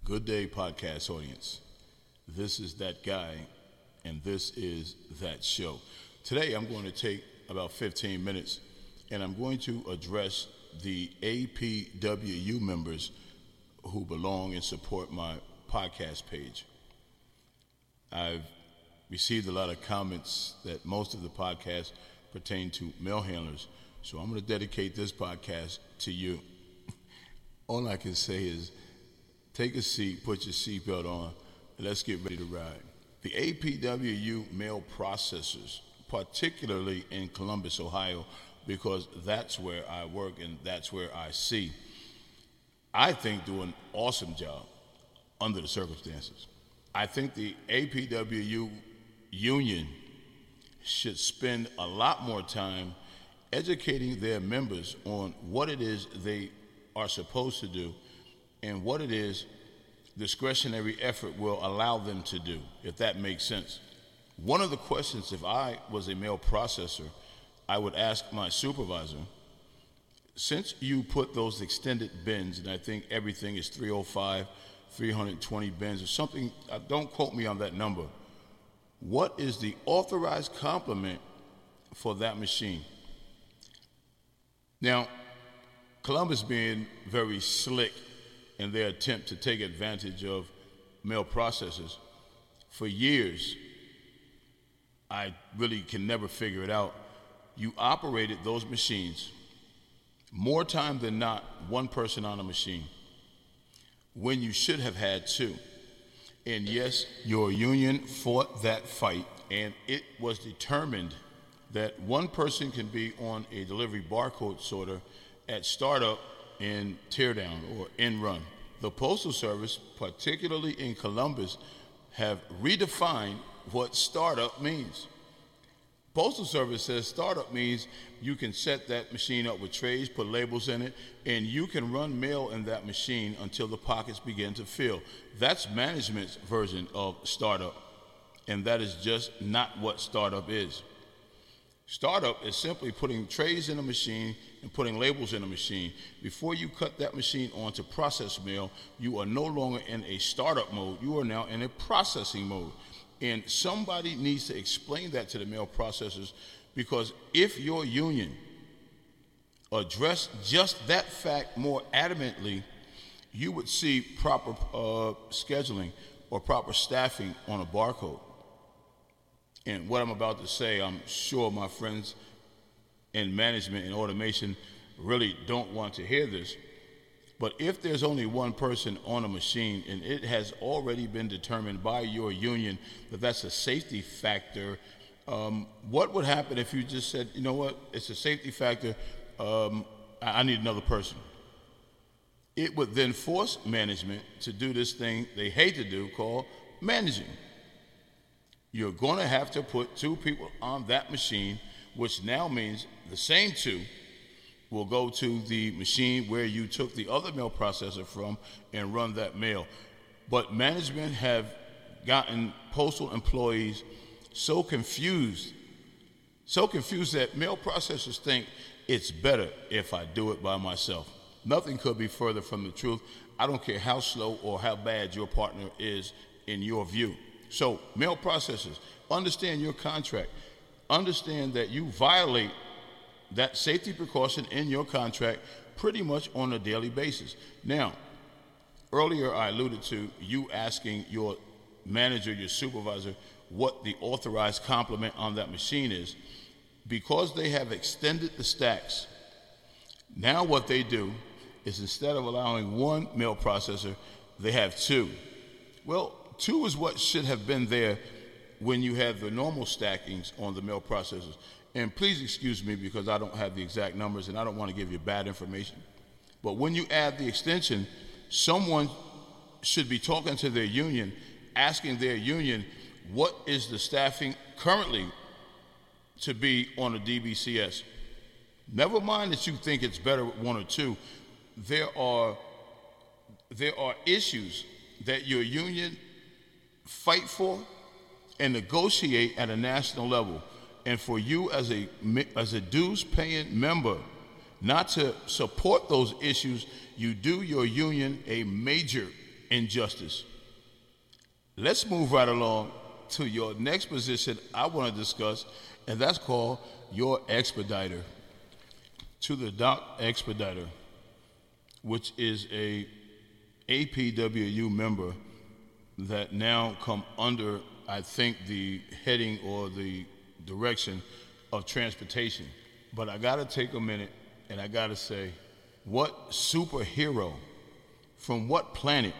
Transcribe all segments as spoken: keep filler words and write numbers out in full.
Good day, podcast audience. This is that guy, and this is that show. Today, I'm going to take about fifteen minutes, and I'm going to address the A P W U members who belong and support my podcast page. I've received a lot of comments that most of the podcasts pertain to mail handlers, so I'm going to dedicate this podcast to you. All I can say is take a seat, put your seatbelt on, and let's get ready to ride. The A P W U mail processors, particularly in Columbus, Ohio, because that's where I work and that's where I see, I think do an awesome job under the circumstances. I think the A P W U union should spend a lot more time educating their members on what it is they are supposed to do and what it is discretionary effort will allow them to do, if that makes sense. One of the questions, if I was a mail processor, I would ask my supervisor, since you put those extended bins, and I think everything is three oh five, three hundred twenty bins or something, uh, don't quote me on that number, what is the authorized complement for that machine? Now, Columbus being very slick in their attempt to take advantage of mail processors, for years, I really can never figure it out. You operated those machines more time than not, one person on a machine, when you should have had two. And yes, your union fought that fight, and it was determined that one person can be on a delivery barcode sorter at startup and teardown or end run. The Postal Service, particularly in Columbus, have redefined what startup means. Postal Service says startup means you can set that machine up with trays, put labels in it, and you can run mail in that machine until the pockets begin to fill. That's management's version of startup, and that is just not what startup is. Startup is simply putting trays in a machine and putting labels in a machine. Before you cut that machine on to process mail, you are no longer in a startup mode. You are now in a processing mode. And somebody needs to explain that to the mail processors, because if your union addressed just that fact more adamantly, you would see proper uh, scheduling or proper staffing on a barcode. And what I'm about to say, I'm sure my friends in management and automation really don't want to hear this, but if there's only one person on a machine and it has already been determined by your union that that's a safety factor, um, what would happen if you just said, you know what, it's a safety factor, um, I-, I need another person? It would then force management to do this thing they hate to do called managing. You're going to have to put two people on that machine, which now means the same two will go to the machine where you took the other mail processor from and run that mail. But management have gotten postal employees so confused, so confused that mail processors think it's better if I do it by myself. Nothing could be further from the truth. I don't care how slow or how bad your partner is in your view. So, mail processors, understand your contract. Understand that you violate that safety precaution in your contract pretty much on a daily basis. Now, earlier I alluded to you asking your manager, your supervisor, what the authorized complement on that machine is. Because they have extended the stacks, now what they do is instead of allowing one mail processor, they have two. Well, two is what should have been there when you had the normal stackings on the mail processors. And please excuse me because I don't have the exact numbers and I don't want to give you bad information. But when you add the extension, someone should be talking to their union, asking their union, what is the staffing currently to be on a D B C S? Never mind that you think it's better with one or two. There are, there are issues that your union fight for and negotiate at a national level. And for you as a as a dues paying member not to support those issues, you do your union a major injustice. Let's move right along to your next position I want to discuss, and that's called your expediter. To the dock expediter, which is a A P W U member that now come under, I think, the heading or the direction of transportation. But I got to take a minute and I got to say, what superhero from what planet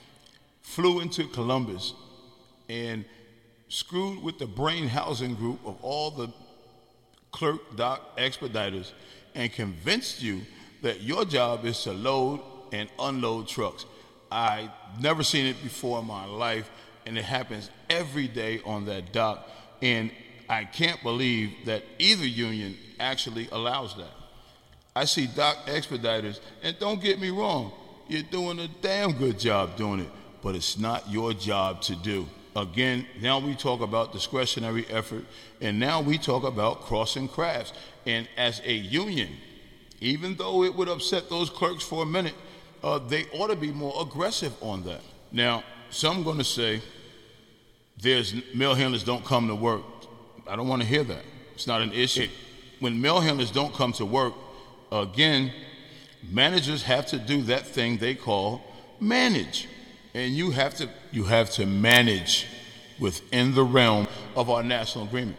flew into Columbus and screwed with the brain housing group of all the clerk dock expediters and convinced you that your job is to load and unload trucks? I've never seen it before in my life, and it happens every day on that dock, and I can't believe that either union actually allows that. I see dock expediters, and don't get me wrong, you're doing a damn good job doing it, but it's not your job to do. Again, now we talk about discretionary effort, and now we talk about crossing crafts. And as a union, even though it would upset those clerks for a minute, uh, they ought to be more aggressive on that. Now, some going to say, there's mail handlers don't come to work. I don't want to hear that. It's not an issue. It, when mail handlers don't come to work, again, managers have to do that thing they call manage. And you have to you have to manage within the realm of our national agreement.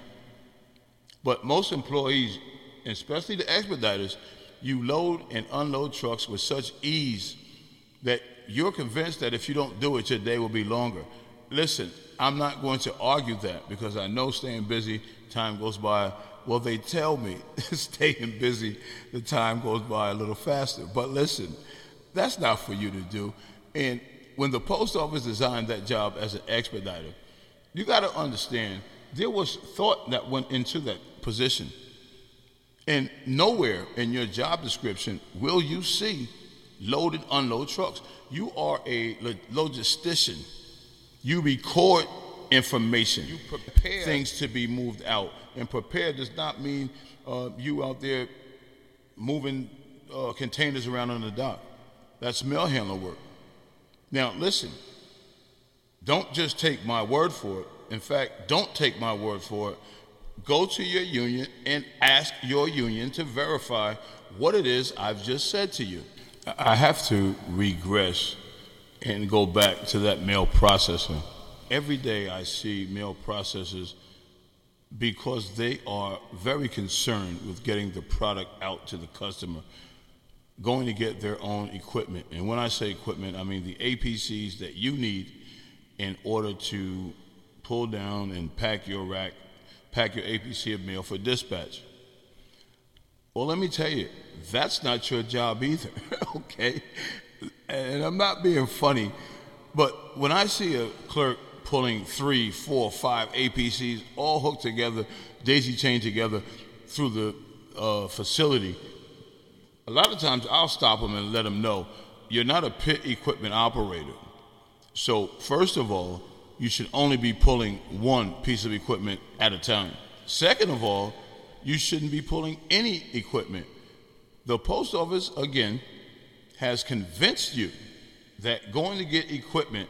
But most employees, especially the expediters, you load and unload trucks with such ease that you're convinced that if you don't do it, your day will be longer. Listen, I'm not going to argue that because I know staying busy, time goes by. Well, they tell me staying busy, the time goes by a little faster. But listen, that's not for you to do. And when the post office designed that job as an expediter, you got to understand there was thought that went into that position. And nowhere in your job description will you see load and unload trucks. You are a logistician. You record information. You prepare things to be moved out. And prepare does not mean uh, you out there moving uh, containers around on the dock. That's mail handler work. Now, listen, don't just take my word for it. In fact, don't take my word for it. Go to your union and ask your union to verify what it is I've just said to you. I have to regress and go back to that mail processor. Every day I see mail processors because they are very concerned with getting the product out to the customer, going to get their own equipment. And when I say equipment, I mean the A P Cs that you need in order to pull down and pack your rack, pack your A P C of mail for dispatch. Well, let me tell you, that's not your job either, okay? And I'm not being funny, but when I see a clerk pulling three, four, five A P Cs all hooked together, daisy chained together through the uh, facility, a lot of times I'll stop them and let them know, you're not a pit equipment operator. So first of all, you should only be pulling one piece of equipment at a time. Second of all, you shouldn't be pulling any equipment. The post office, again, has convinced you that going to get equipment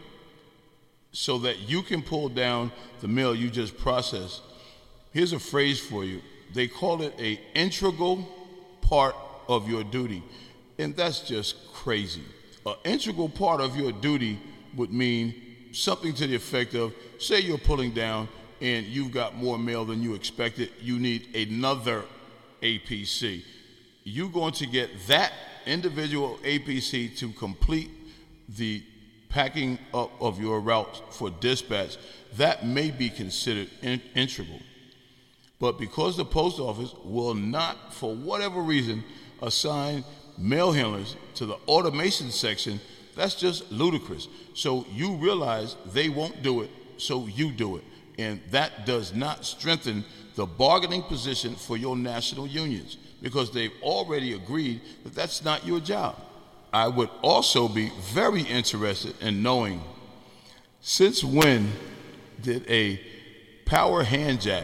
so that you can pull down the mail you just processed. Here's a phrase for you. They call it an integral part of your duty. And that's just crazy. An integral part of your duty would mean something to the effect of, say you're pulling down and you've got more mail than you expected, you need another A P C. You're going to get that individual A P C to complete the packing up of your route for dispatch. That may be considered in- integral. But because the post office will not, for whatever reason, assign mail handlers to the automation section, that's just ludicrous. So you realize they won't do it, so you do it. And that does not strengthen the bargaining position for your national unions because they've already agreed that that's not your job. I would also be very interested in knowing, since when did a power hand jack,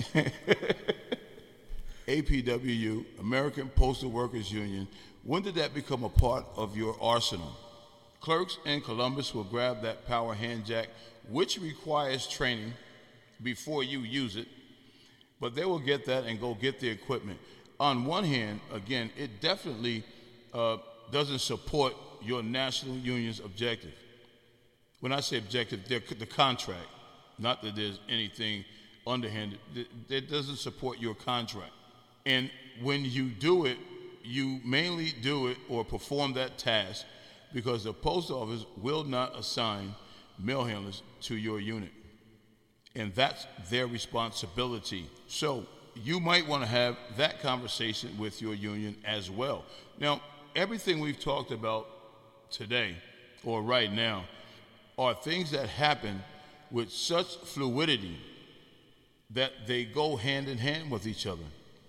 A P W U, American Postal Workers Union, when did that become a part of your arsenal? Clerks in Columbus will grab that power hand jack, which requires training before you use it, but they will get that and go get the equipment. On one hand, again, it definitely uh, doesn't support your national union's objective. When I say objective, the contract, not that there's anything underhanded, it doesn't support your contract. And when you do it, you mainly do it or perform that task because the post office will not assign mail handlers to your unit. And that's their responsibility. So you might want to have that conversation with your union as well. Now, everything we've talked about today or right now are things that happen with such fluidity that they go hand in hand with each other.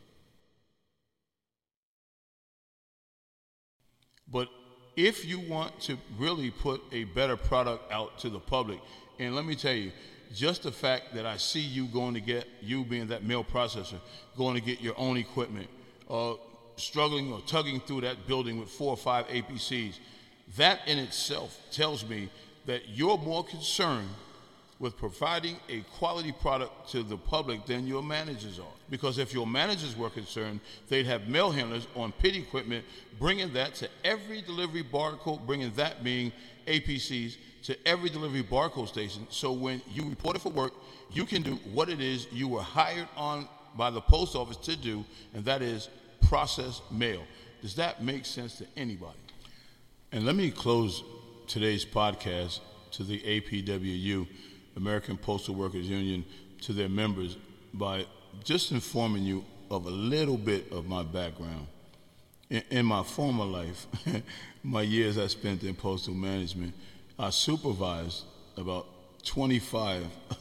But if you want to really put a better product out to the public, and let me tell you, just the fact that I see you going to get, you being that mail processor, going to get your own equipment, uh, struggling or tugging through that building with four or five A P Cs, that in itself tells me that you're more concerned with providing a quality product to the public than your managers are. Because if your managers were concerned, they'd have mail handlers on pit equipment, bringing that to every delivery barcode, bringing that being A P Cs, to every delivery barcode station. So when you report it for work, you can do what it is you were hired on by the post office to do, and that is process mail. Does that make sense to anybody? And let me close today's podcast to the A P W U, American Postal Workers Union, to their members by just informing you of a little bit of my background. In, in my former life, my years I spent in postal management, I supervised about twenty-five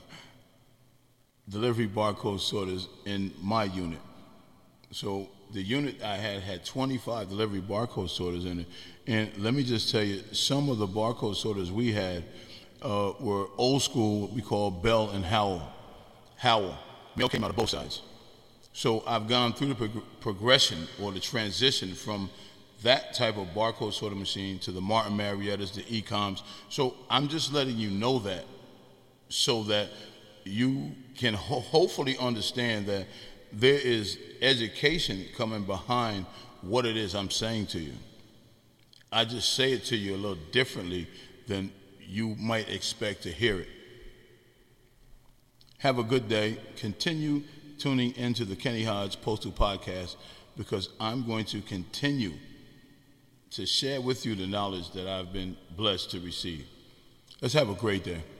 delivery barcode sorters in my unit. So the unit I had had twenty-five delivery barcode sorters in it. And let me just tell you, some of the barcode sorters we had uh, were old school, what we call Bell and Howell. Howell. Mail came out of both sides. So I've gone through the prog- progression or the transition from that type of barcode sorter machine to the Martin Mariettas, the E-coms. So I'm just letting you know that so that you can ho- hopefully understand that there is education coming behind what it is I'm saying to you. I just say it to you a little differently than you might expect to hear it. Have a good day. Continue tuning into the Kenny Hodge Postal Podcast because I'm going to continue to share with you the knowledge that I've been blessed to receive. Let's have a great day.